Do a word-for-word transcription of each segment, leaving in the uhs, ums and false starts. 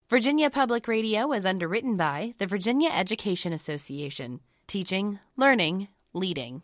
Virginia Public Radio is underwritten by the Virginia Education Association. Teaching, learning, leading.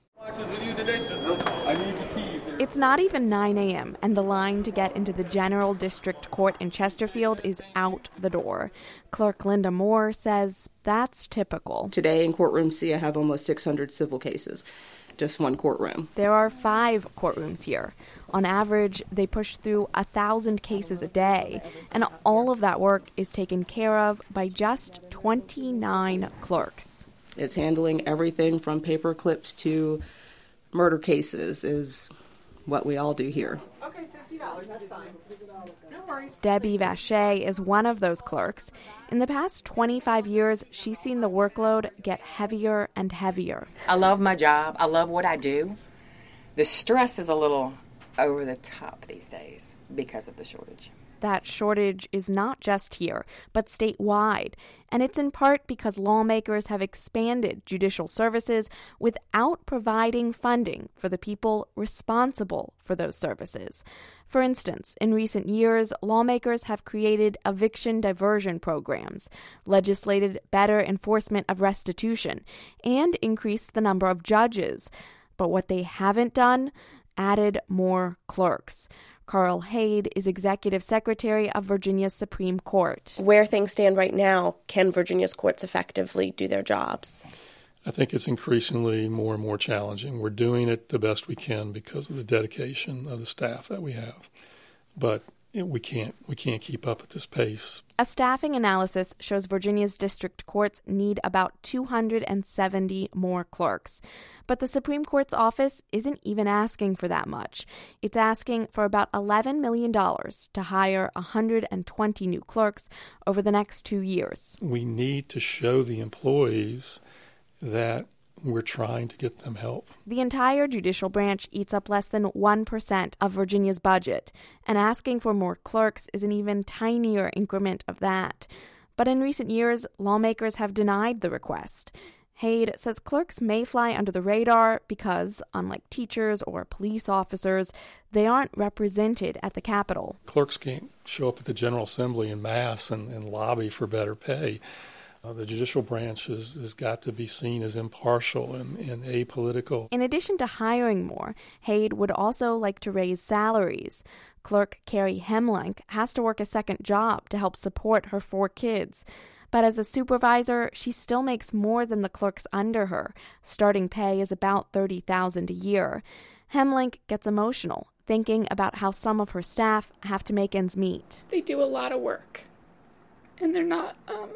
It's not even nine a.m., and the line to get into the General District Court in Chesterfield is out the door. Clerk Linda Moore says that's typical. Today in courtroom C, I have almost six hundred civil cases. Just one courtroom. There are five courtrooms here. On average, they push through a thousand cases a day, and all of that work is taken care of by just twenty-nine clerks. It's handling everything from paper clips to murder cases is what we all do here. Okay, fifty dollars, that's fine. No worries. Debbie Vacher is one of those clerks. In the past twenty-five years, she's seen the workload get heavier and heavier. I love my job. I love what I do. The stress is a little over the top these days because of the shortage. That shortage is not just here, but statewide, and it's in part because lawmakers have expanded judicial services without providing funding for the people responsible for those services. For instance, in recent years, lawmakers have created eviction diversion programs, legislated better enforcement of restitution, and increased the number of judges. But what they haven't done, added more clerks. Carl Hade is executive secretary of Virginia's Supreme Court. Where things stand right now, can Virginia's courts effectively do their jobs? I think it's increasingly more and more challenging. We're doing it the best we can because of the dedication of the staff that we have. But we can't we can't keep up at this pace. A staffing analysis shows Virginia's district courts need about two hundred seventy more clerks. But the Supreme Court's office isn't even asking for that much. It's asking for about eleven million dollars to hire one hundred twenty new clerks over the next two years. We need to show the employees that we're trying to get them help. The entire judicial branch eats up less than one percent of Virginia's budget, and asking for more clerks is an even tinier increment of that. But in recent years, lawmakers have denied the request. Hade says clerks may fly under the radar because, unlike teachers or police officers, they aren't represented at the Capitol. Clerks can't show up at the General Assembly en masse and, and lobby for better pay. Uh, the judicial branch has, has got to be seen as impartial and, and apolitical. In addition to hiring more, Hade would also like to raise salaries. Clerk Carrie Hemlenk has to work a second job to help support her four kids. But as a supervisor, she still makes more than the clerks under her. Starting pay is about thirty thousand dollars a year. Hemlenk gets emotional, thinking about how some of her staff have to make ends meet. They do a lot of work, and they're not, um,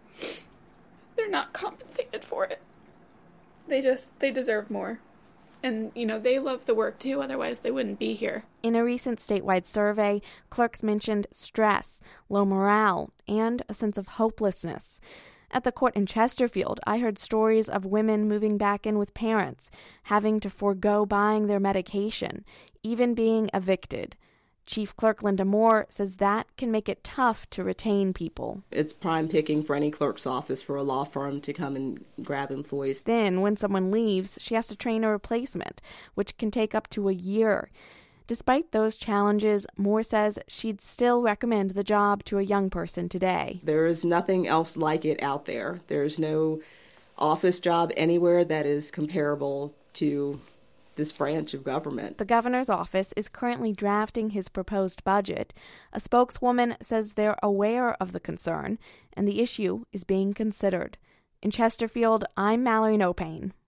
they're not compensated for it. They just, they deserve more. And, you know, they love the work, too, otherwise they wouldn't be here. In a recent statewide survey, clerks mentioned stress, low morale, and a sense of hopelessness. At the court in Chesterfield, I heard stories of women moving back in with parents, having to forego buying their medication, even being evicted. Chief Clerk Linda Moore says that can make it tough to retain people. It's prime picking for any clerk's office for a law firm to come and grab employees. Then, when someone leaves, she has to train a replacement, which can take up to a year. Despite those challenges, Moore says she'd still recommend the job to a young person today. There is nothing else like it out there. There's no office job anywhere that is comparable to this branch of government. The governor's office is currently drafting his proposed budget. A spokeswoman says they're aware of the concern, and the issue is being considered. In Chesterfield, I'm Mallory Nopane.